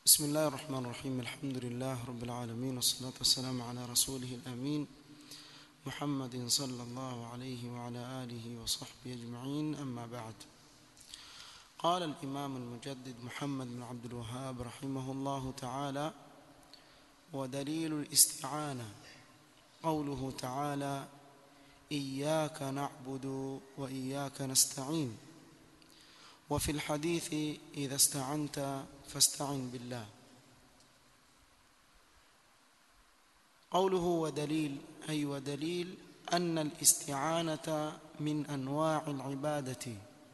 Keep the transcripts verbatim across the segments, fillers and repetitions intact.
بسم الله الرحمن الرحيم. الحمد لله رب العالمين، والصلاة والسلام على رسوله الأمين محمد صلى الله عليه وعلى آله وصحبه أجمعين. أما بعد، قال الإمام المجدد محمد بن عبد الوهاب رحمه الله تعالى: ودليل الاستعانة قوله تعالى: إياك نعبد وإياك نستعين. وفي الحديث: إذا استعنت فاستعن بالله. قوله ودليل، أي ودليل أن الاستعانة من أنواع العبادة.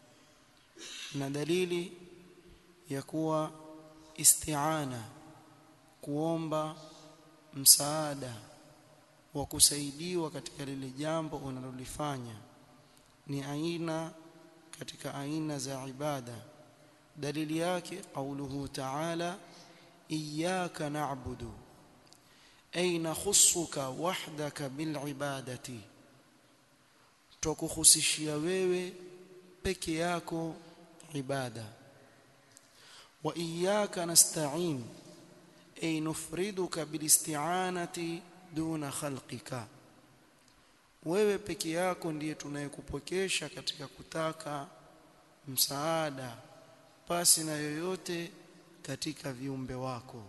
ندليل يكوى استعانة kuomba msaada wa kusaidiwa katika lile jambo unalolifanya ni aina katika aina za ibada. Dalili yake qauluhu ta'ala: iyyaka na'budu, ay nakhussuka wahdaka bil ibadati, tukuhusishia wewe peke yako ibada. Wa iyyaka nasta'in, ay nufriduka bil isti'anati duna khalqika, wewe peke yako ndiye tunayekupokesha katika kutaka msaada pasi na yoyote katika viumbe wako.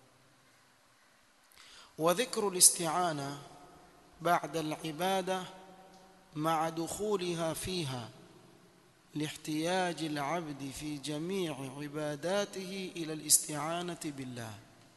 Wa dhikru al-isti'ana ba'da al-ibada ma'a dukhuliha fiha liihtiyaj al-'abd fi jami' ibadatihi ila al-isti'anati billah.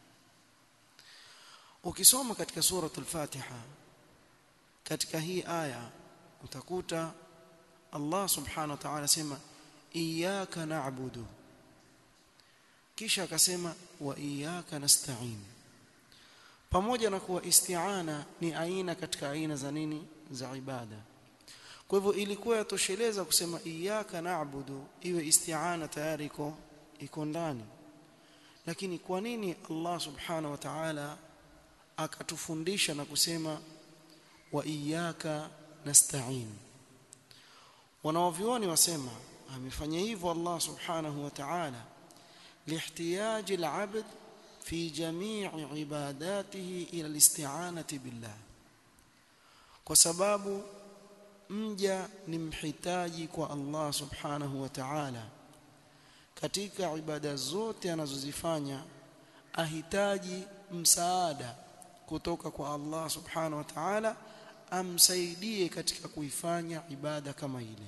Ukisoma katika suratul Fatiha katika hii aya utakuta Allah subhanahu wa ta'ala sema iyyaka na'budu, kisha akasema wa iyyaka nasta'in. Pamoja na kuwa isti'ana ni aina katika aina za nini, za ibada. Kwa hivyo ilikuwa yatosheleza kusema iyyaka na'budu, iwe isti'ana tayari iko iko ndani. Lakini kwa nini Allah subhanahu wa ta'ala akatufundisha na kusema wa iyyaka nasta'in? Wanawavyuoni wasema amefanya hivyo Allah subhanahu wa ta'ala liihtiyaj al-'abd fi jami' ibadatihi ila al-isti'anati billah, kwa sababu mja ni mhitaji kwa Allah subhanahu wa ta'ala katika ibada zote anazozifanya, ahitaji msaada kutoka kwa Allah subhanahu wa ta'ala amsaidie katika kuifanya ibada kama ile.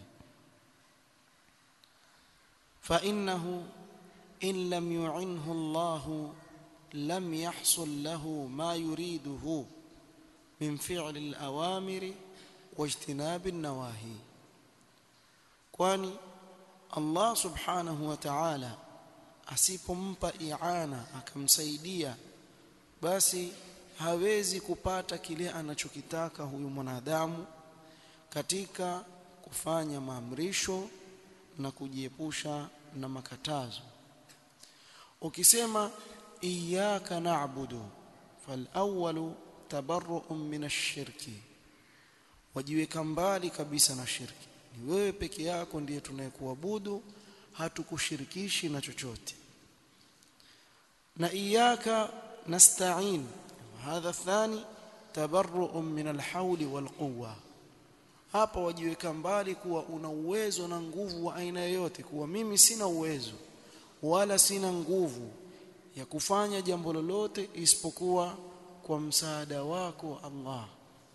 Fa innahu in lam yu'inhu Allah lam yahsul lahu ma yuriduhu min fi'li al-awamiri wa ijtinab an-nawahi, kwani Allah subhanahu wa ta'ala asipompa i'ana akamsaidia, basi hawezi kupata kile anachokitaka huyu mwanadamu katika kufanya maamrisho na kujiepusha na makatazo. Ukisema iyyaka na'budu, fal awwalu tabarru'un min ash-shirki, wajiweka mbali kabisa na shirki. Ni wewe peke yako ndiye tunayekuabudu, hatukushirikishi na chochote. Na iyyaka nasta'in, hadha thani tabarru'un min al-hawli wal-quwwa. Hapa wajiweka mbali kuwa una uwezo na nguvu wa aina yoyote, kuwa mimi sina uwezo wala sina nguvu ya kufanya jambo lolote isipokuwa kwa msaada wako Allah.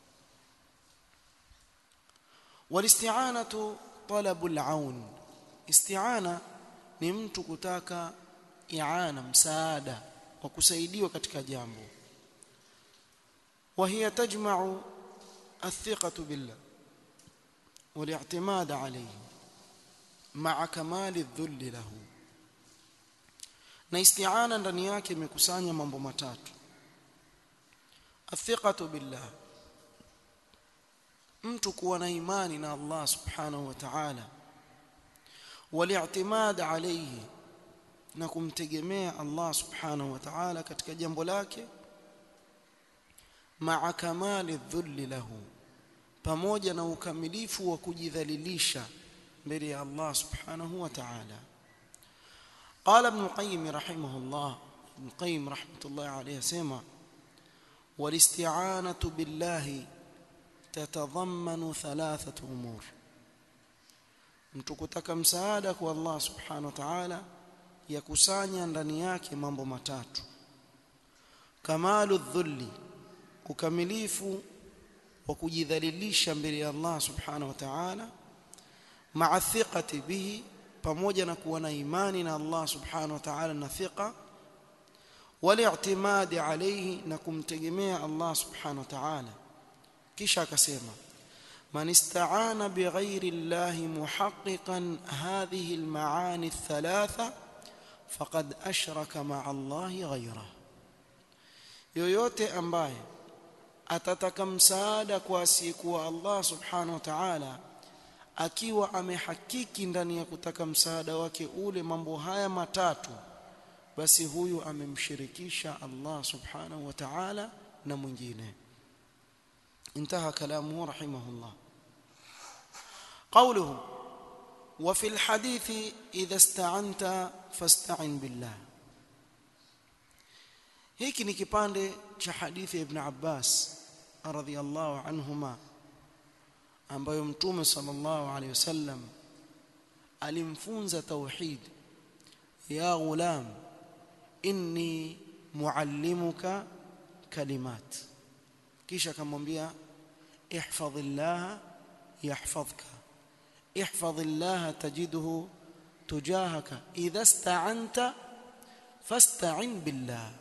Wal-isti'anatu talabul 'aun, isti'ana ni mtu kutaka i'ana, msaada wa kusaidiwa katika jambo. وهي تجمع الثقة بالله والاعتماد عليه مع كمال الذل له. na isti'ana ndani yake imekusanya mambo matatu: athiqatu billah, mtu kuwa na imani na Allah subhanahu wa ta'ala, wal-i'timad alayhi, na kumtegemea Allah subhanahu wa ta'ala katika jambo lake, ma'a kamali dhulli lahu, pamoja na ukamilifu wa kujidhalilisha mbele ya Allah subhanahu wa ta'ala. قال ابن القيم رحمه الله: Ibn Qayyim rahmatullahi alayhi sema walisti'anatu billahi tatadhammanu thalathatu umur, mtu kutaka msaada kwa Allah subhanahu wa ta'ala yakusanya ndani yake mambo matatu: kamalu dhulli, ukamilifu wa kujidhalilisha mbele ya Allah subhanahu wa ta'ala, ma'a thiqati bihi, pamoja na kuwa na imani na Allah subhanahu wa ta'ala na thiqa, wal-i'timadi alayhi, na kumtegemea Allah subhanahu wa ta'ala. Kisha akasema man ista'ana bighayri Allahi muhaqqiqan hadhihi al-ma'ani ath-thalatha faqad ashraka ma'a Allahi ghayrahu, yoyote ambaye atataka msaada kwa asiyekuwa Allah subhanahu wa ta'ala akiwa amehakiki ndani ya kutaka msaada wake ule mambo haya matatu, basi huyu amemshirikisha Allah subhanahu wa ta'ala na mwingine. انتهى كلامه رحمه الله. قوله وفي الحديث إذا استعنت فاستعن بالله، hiki ni kipande cha hadithi ya Ibn Abbas radhiyallahu anhuma ambayo Mtume sallallahu alayhi wasallam alimfunza tauhid: ya ghulam inni muallimuka kalimat, kisha akamwambia ihfazillah yahfazka, ihfazillah tajidhu tujahaka, idha ista'anta fasta'in billah.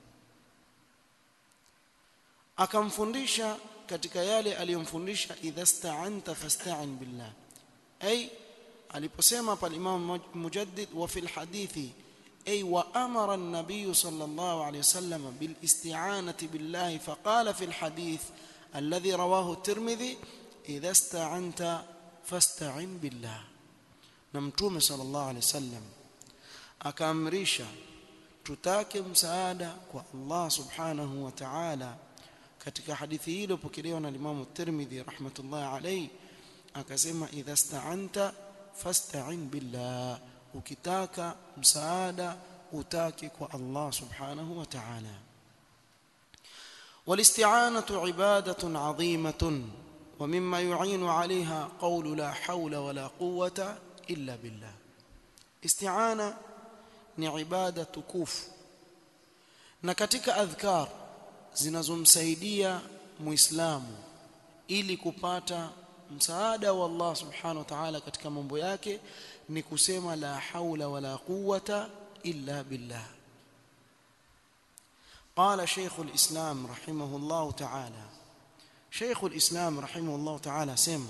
Akamfundisha katika yale aliyomfundisha, idha sta'anta fasta'in billah, ay aliposema pale Imam Mujaddid wa fil hadithi ay wa amara an-nabiy sallallahu alayhi wasallam bil isti'anati billah, faqala fil hadith alladhi rawahu at-Tirmidhi idha sta'anta fasta'in billah. Na Mtume sallallahu alayhi wasallam akaamrisha tutake msaada kwa Allah subhanahu wa ta'ala. Katika hadithi hilo pokelewa na Imam at-Tirmidhi rahmatullahi alayhi akasema idha sta'anta fasta'in billah, ukitaka msaada utake kwa Allah subhanahu wa ta'ala. walisti'anatu ibadatun 'azimatun wa mimma yu'inu 'alayha qawlu la hawla wa la quwwata illa billah. Isti'ana ni ibada tukufu, na katika adhkar zinazomsaidia muislamu ili kupata msaada wa Allah subhanahu wa ta'ala katika mambo yake ni kusema la haula wala quwwata illa billah. قال شيخ الإسلام رحمه الله تعالى، شيخ الإسلام رحمه الله تعالى سمع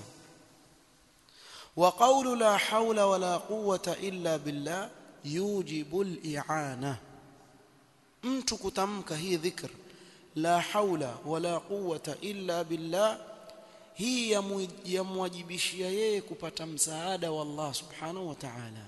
وقول لا حول ولا قوة إلا بالله يوجب الإعانة. mtu kutamka hii dhikr la haula wala quwwata illa billah, hii yamwajibishia yeye kupata msaada wa Allah subhanahu wa ta'ala.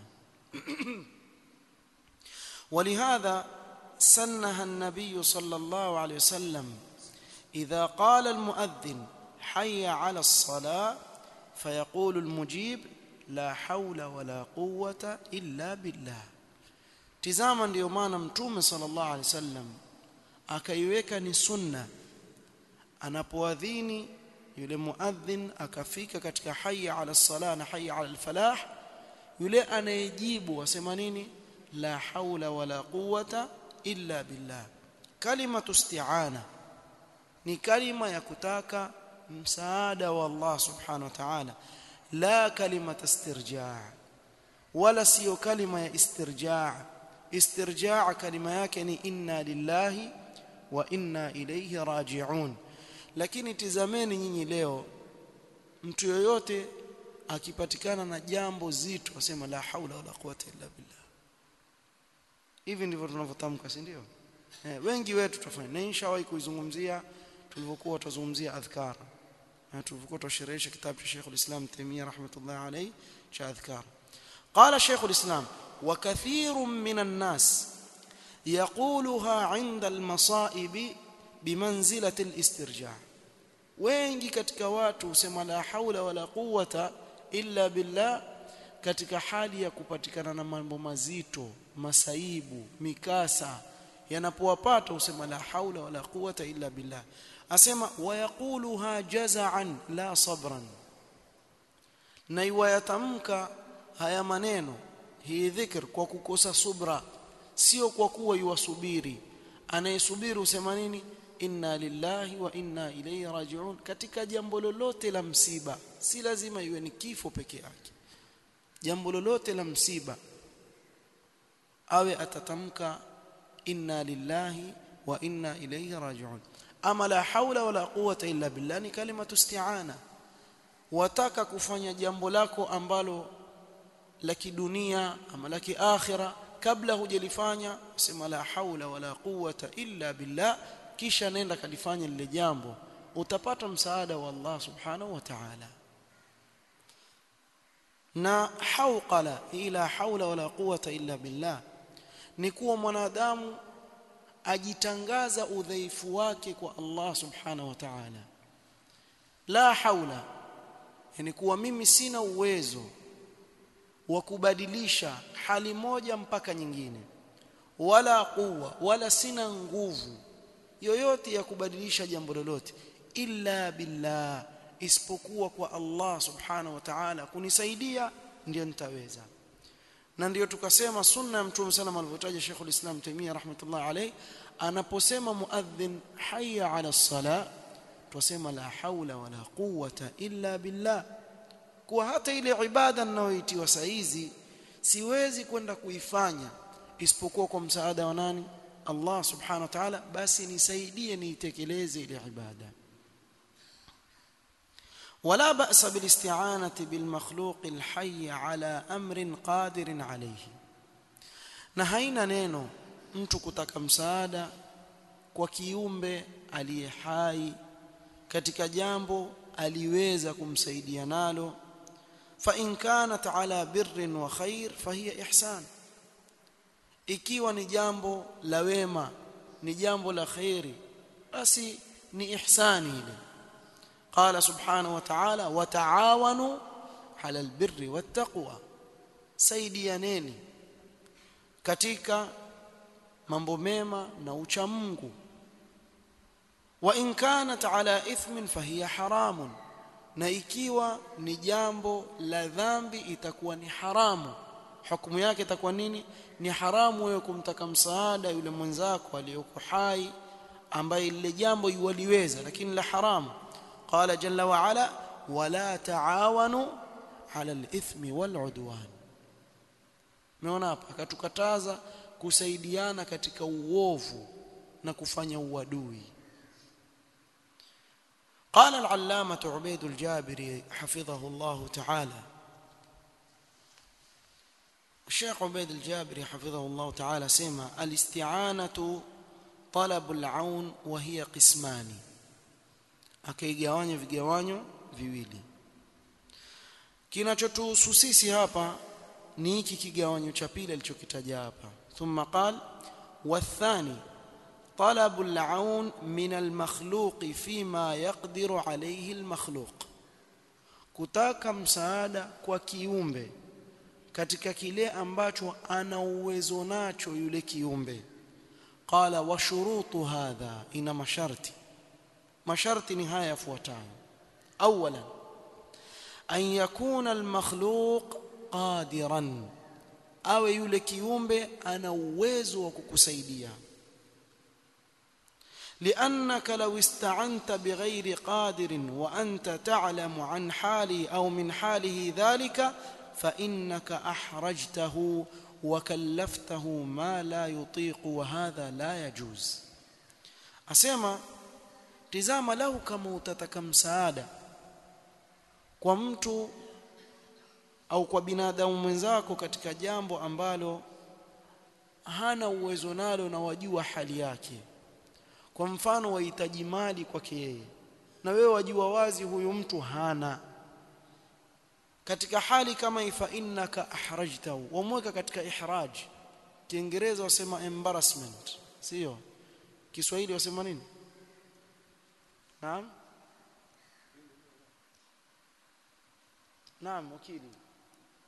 ولهذا سنها النبي صلى الله عليه وسلم إذا قال المؤذن حي على الصلاة فيقول المجيب لا حول ولا قوة إلا بالله. tizama ndio maana Mtume sallallahu alaihi wasallam akaiweka ni sunna anapoadhini yule muadhin akafika katika hayya ala sala na hayya ala falah, yule anayejibu wasema nini? La haula wala quwwata illa billah. Kalimatu isti'ana ni kalima ya kutaka msaada wa Allah subhanahu wa ta'ala, la kalimatu istirja', wala sio kalima ya istirja'. Istirja' kalima yake ni inna lillahi wa inna ilayhi raji'un. Lakini tizameni nyinyi leo, mtu yoyote akipatikana na jambo zito asema la haula wala quwwata illa billah. Hivi ndivyo tunavyotamka, si ndio? Eh, wengi wetu tutafanya, na inshallah kuizungumzia tulivyokuwa tutazungumzia adhkar, na tulivyokuwa tusherehesha kitabu cha Sheikh al-Islam Taymiyah rahmatullahi alayhi cha adhkar. Qala Sheikh al-Islam wa kathirun minan nas yaquluha 'inda al-masa'ib bimanzilati al-istirja'. Wengi katika watu husema la haula wala quwwata illa billah katika hali ya kupatikana na mambo mazito, masaibu, mikasa, yanapowapata usema la haula wala quwwata illa billah. Asema wayaquluha jaza'an la sabran, na iwayatamka haya maneno hii dhikr kwa kukosa subra, sio kwa kuwa yuwasubiri. Anayesubiri usema nini? Inna lillahi wa inna ilayhi raji'un. Katika jambo lolote la msiba, si lazima iwe ni kifo peke yake, jambo lolote la msiba awe atatamka inna lillahi wa inna ilayhi raji'un. Ama la haula wala quwwata illa billah ni kalimatu isti'ana. Wataka kufanya jambo lako ambalo la kidunia ama la kiakhira, kabla hujalifanya sema la haula wala quwwata illa billah, kisha nenda kalifanya lile jambo, utapata msaada wa Allah subhanahu wa ta'ala. Na hauqala ila haula wala quwwata illa billah ni kuwa mwanadamu ajitangaza udhaifu wake kwa Allah subhanahu wa ta'ala. La haula yani kuwa mimi sina uwezo wa kubadilisha hali moja mpaka nyingine, wala quwwa, wala sina nguvu yoyote ya kubadilisha jambo lolote, illa billah, isipokuwa kwa Allah subhanahu wa ta'ala kunisaidia ndio nitaweza. Na ndio tukasema sunna ya Mtume sana alivyotaja Sheikh al-Islam Taimiyya rahmatullah alayhi, anaposema muadhdhin hayya ala as-salah, tusema la haula wala quwwata illa billah. Kwa hata ile ibada ninayoitiwa saizi siwezi kwenda kuifanya isipokuwa kwa msaada wa nani? Allah subhanahu wa ta'ala, basi nisaidie niitekeleze ile ibada. ولا بأس بالاستعانة بالمخلوق الحي على أمر قادر عليه. na haina neno mtu kutaka msaada kwa kiumbe aliye hai katika jambo aliweza kumsaidia nalo. fa in kanat ala birrin wa khair fahiya ihsan, ikiwa ni jambo la wema, ni jambo la khairi, basi ni ihsani ile. قال سبحانه وتعالى وتعاونوا على البر والتقوى, saidianeni katika mambo mema na ucha Mungu. wa in kanat ala ithmin fahiya haramun, na ikiwa ni jambo la dhambi itakuwa ni haramu. Hukumu yake itakuwa nini? Ni haramu wewe kumtaka msaada yule mwenzako aliyoko hai ambaye ile jambo yuwaliweza, lakini la haramu. قال جل وعلا ولا تعاونوا على الإثم والعدوان. Umeona hapa akatukataza kusaidiana katika uovu na kufanya uadui. قال العلامة عبيد الجابري حفظه الله تعالى, الشيخ عبيد الجابري حفظه الله تعالى سمع الاستعانة طلب العون وهي قسمان, akaigawanya vigawanyo viwili. Kinachotuhusu sisi hapa ni hiki kigawanyo cha pili alichokitaja hapa. Thumma qala wathani talabu al-aun min al-makhluq fima yaqdiru alayhi al-makhluq, kutaka msaada kwa kiumbe katika kile ambacho ana uwezo nacho yule kiumbe. Qala wa shurutu hadha, ina masharti. masharti ni haya yafuatayo. Awala an yakuna al-makhluq qadiran, awe yule kiumbe ana uwezo wa kukusaidia. لأنك لو استعنت بغير قادر وأنت تعلم عن حاله أو من حاله ذلك فإنك أحرجته وكلفته ما لا يطيق وهذا لا يجوز. أسمع tizama, lau kama utataka msaada kwa mtu au kwa binadamu mwenzako katika jambo ambalo hana uwezo nalo na wajua hali yake. Kwa mfano wahitaji mali kwake yeye na wewe wajua wazi huyu mtu hana, katika hali kama ifa innaka ahrajtahu, wamweka katika ihraj. Kiingereza wasema embarrassment, sio? Kiswahili wasema nini? Naam, naam wakili,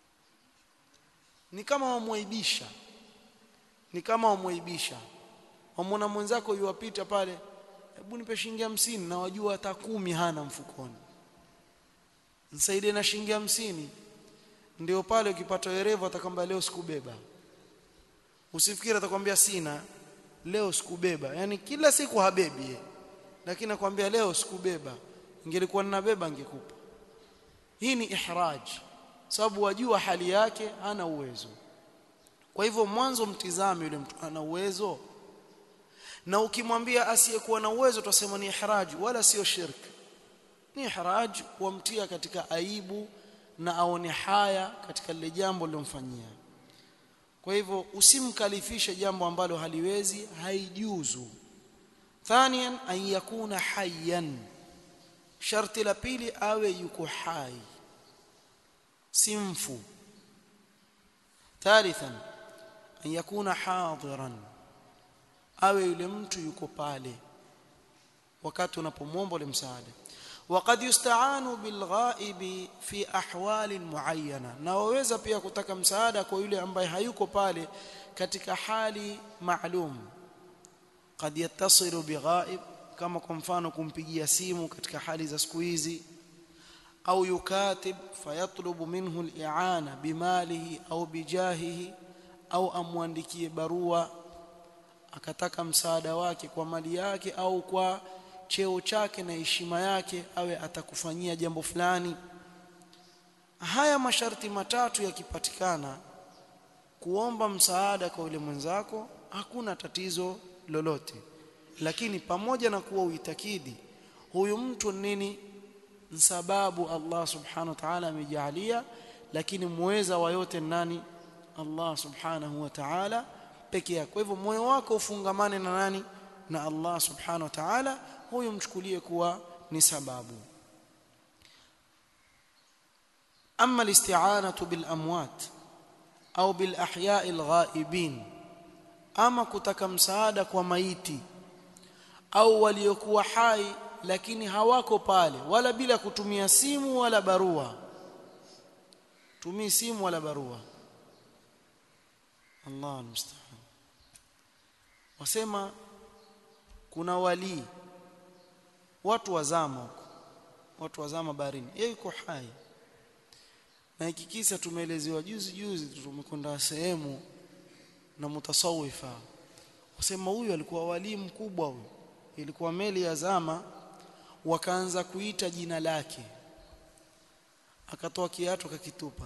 ni kama wamwaibisha, ni kama wamwaibisha. wamwona mwenzako yuwapita pale, hebu nipe shilingi hamsini, na wajua hata kumi hana mfukoni, nisaidie na shilingi hamsini. Ndio pale ukipata werevu atakwambia leo sikubeba. Usifikiri atakwambia sina, leo sikubeba. Yani kila siku habebi ye, lakini akwambia leo sikubeba, ingelikuwa ninabeba ngekupa. Hii ni ihraj, sababu wajua hali yake hana uwezo. Kwa hivyo mwanzo mtizame yule mtu ana uwezo, na ukimwambia asiyekuwa na uwezo tutasema ni ihraj, wala sio shirk. Ni ihraj kuamtia katika aibu na aone haya katika lile jambo lilomfanyia. Kwa hivyo usimkalifishe jambo ambalo haliwezi, haijuzu. Thaniyan, an yakuna hayyan, sharti la pili awe yuko hai, simfu. Thalithan, an yakuna hadiran, awe yule mtu yuko pale wakati unapomwomba ule msaada. وقد يستعان بالغائب في احوال معينه, na waweza pia kutaka msaada kwa yule ambaye hayuko pale katika hali maalum. قد يتصل بغائب, kama kwa mfano kumpigia simu katika hali za siku hizi, au yukatib fayatlubu minhu al-i'ana bimalihi au bijahihi, au amwandikie barua akataka msaada wake kwa mali yake au kwa cheo chake na heshima yake, awe atakufanyia jambo fulani. Haya masharti matatu yakipatikana, kuomba msaada kwa yule mwenzako hakuna tatizo lolote. Lakini pamoja na kuwa uitakidi huyu mtu nini, sababu Allah subhanahu wa ta'ala amejalia, lakini muweza wa yote nani? Allah subhanahu wa ta'ala peke yake. Kwa hivyo moyo wako ufungamane na nani? Na Allah subhanahu wa ta'ala, huyo mchukulie kuwa ni sababu. Amma al-isti'anatu bil amwat au bil ahya'i al-ghaibin, ama kutaka msaada kwa maiti au waliokuwa hai lakini hawako pale, wala bila kutumia simu wala barua. Tumii simu wala barua, Allah musta'an. Wasema kuna wali, watu wazama huko, watu wazama baharini, yeye yuko hai. Na hiki kisa tumeelezewa juzi juzi, tumekwenda sehemu na mutasawifa, wasema huyu alikuwa wali mkubwa huyu, ilikuwa meli ya zama, wakaanza kuita jina lake, akatoa kiatu akakitupa.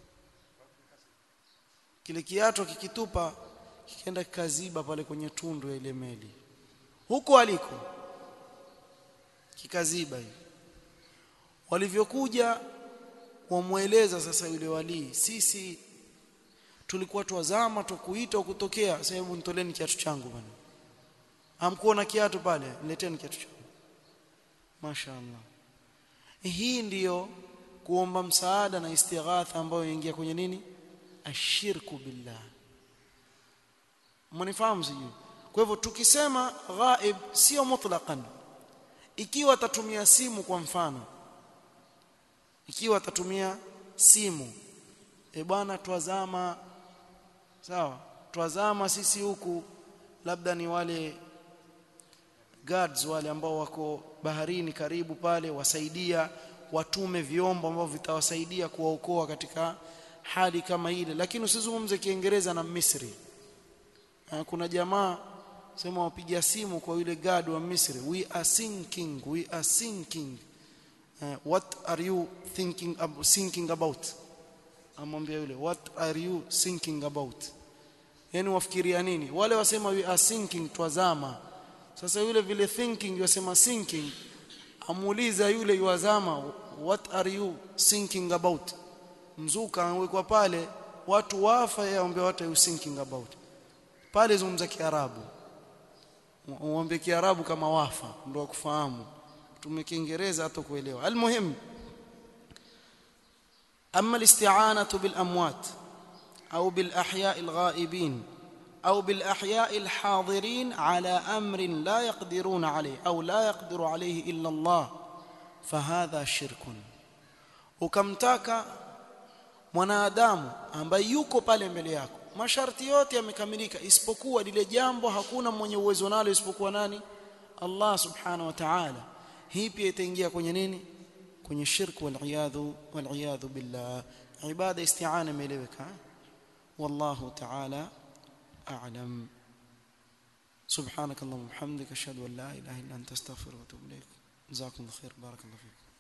Kile kiatu akikitupa kikaenda kikaziba pale kwenye tundu ya ile meli huko aliko, kikaziba hivi. Walivyokuja wamueleza sasa yule wali, sisi tulikuwa tuwazama tukuita ukutokea, sasa hebu nitoleni kiatu changu bwana. Hamkuona kiatu pale, nileteni kiatu changu. Mashaallah. Hii ndiyo kuomba msaada na istighatha ambayo inaingia kwenye nini? Ashirku billah. Mnifahamu sijui? Kwa hivyo tukisema ghaib sio mutlaqan. Ikiwa atatumia simu kwa mfano, ikiwa atatumia simu, e bwana twazama, sawa, twazama sisi huku, labda ni wale guards wale ambao wako baharini karibu pale, wasaidia, watume vyombo ambavyo vitawasaidia kuwaokoa katika hali kama ile. Lakini usizungumze Kiingereza na Misri. Kuna jamaa sema wapigia simu kwa yule guard wa Misri, we are sinking, we are sinking, uh, what are you thinking about, thinking about? Amwambia yule, what are you thinking about? Yani wafikiria nini? Wale wasema we are sinking, twazama. Sasa yule vile thinking yasema sinking, amuuliza yule yuwazama, what are you thinking about? Mzuka anawekwa pale, watu wafa, yaombe what are you thinking about? Pale zungumza Kiarabu, uombe Kiarabu kama wafa ndio kufahamu. Tume Kiingereza hata kuelewa. Almuhim, amma al-isti'anatu bil amwat au bil ahya'i al-ghaibin au bil ahya'i al-hadirin ala amrin la yaqdiruna alayhi au la yaqdiru alayhi illa Allah, fahadha shirkun. Ukamtaka mwanadamu ambaye yuko pale mbele yako masharti yote yamekamilika isipokuwa lile jambo hakuna mwenye uwezo nalo isipokuwa nani? Allah subhanahu wa ta'ala. Hii pia itaingia kwenye nini? Kwenye shirk wal iyadhu wal iyadhu billah. Ibada isti'ana imeeleweka. Wallahu ta'ala a'lam. سبحانك اللهم وبحمدك اشهد ان لا اله الا انت استغفرك واتوب اليك جزاكم الله خير بارك الله فيكم